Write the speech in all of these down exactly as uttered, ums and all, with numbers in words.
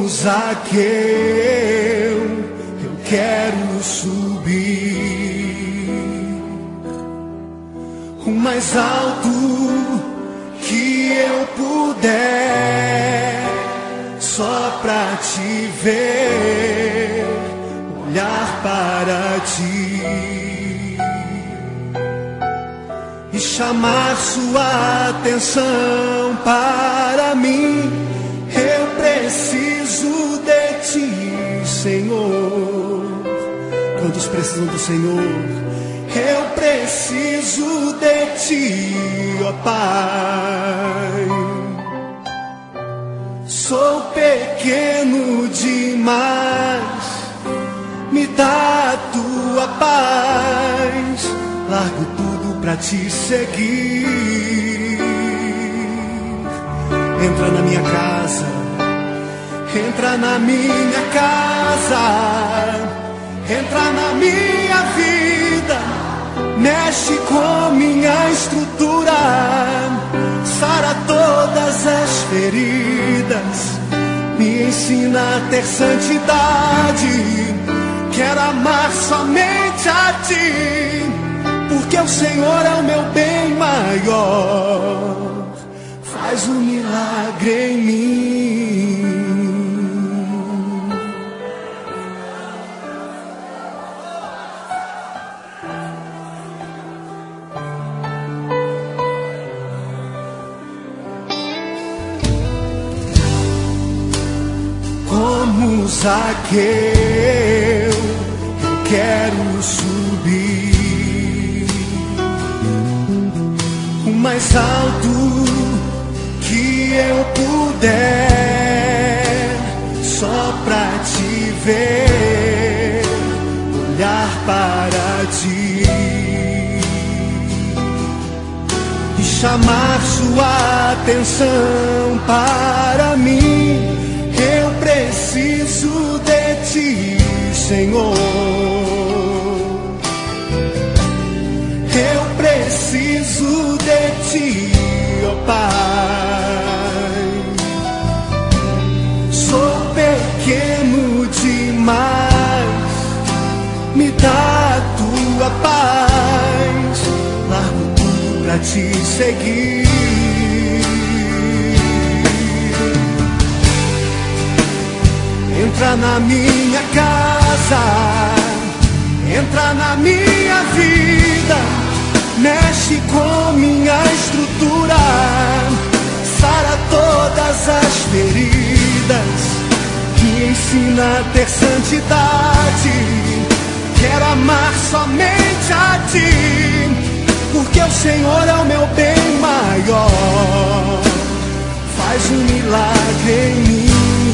Zaqueu, eu quero subir o mais alto que eu puder, só pra te ver, olhar para ti e chamar sua atenção para mim. Eu preciso de ti, Senhor. Todos precisam do Senhor. Eu preciso de ti, ó Pai. Sou pequeno demais, me dá a tua paz. Largo tudo pra te seguir. Entra na minha casa, entra na minha casa, entra na minha vida, mexe com minha estrutura, sara todas as feridas, me ensina a ter santidade. Quero amar somente a ti, porque o Senhor é o meu bem maior. Faz um milagre em mim. Como Zaqueu, eu quero subir o mais alto que eu puder, só pra te ver, olhar para ti e chamar sua atenção para mim. Eu preciso de ti, Senhor. Eu preciso de ti, ó Pai. Sou pequeno demais, me dá a tua paz. Largo tudo pra te seguir. Entra na minha casa, entra na minha vida, mexe com minha estrutura, sara todas as feridas, me ensina a ter santidade. Quero amar somente a ti, porque o Senhor é o meu bem maior. Faz um milagre em mim.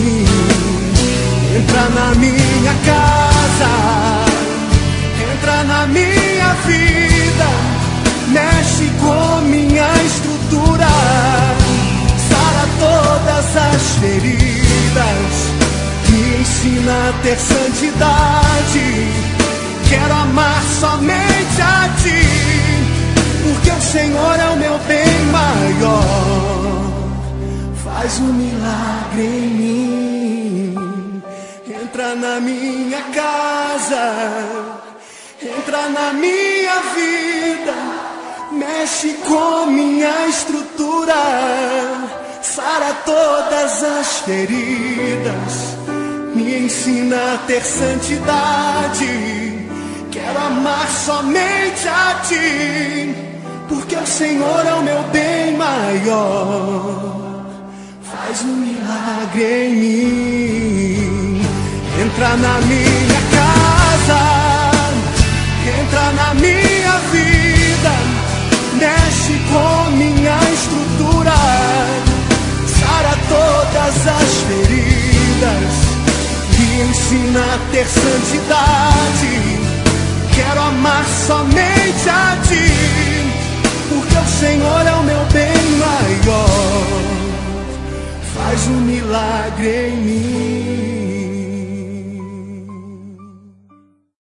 Entra na minha casa, entra na minha vida, mexe com minha estrutura, sara todas as feridas, me ensina a ter santidade. Quero amar somente a ti, porque o Senhor é o meu bem maior. Faz um milagre em mim. Entra na minha casa, entra na minha vida, mexe com minha estrutura, sara todas as feridas, me ensina a ter santidade. Quero amar somente a ti, porque o Senhor é o meu bem maior. Faz um milagre em mim. Entra na minha casa, entra na minha vida, mexe com minha estrutura, sara todas as feridas, me ensina a ter santidade. Quero amar somente a ti, porque o Senhor é o meu bem maior. Faz um milagre em mim.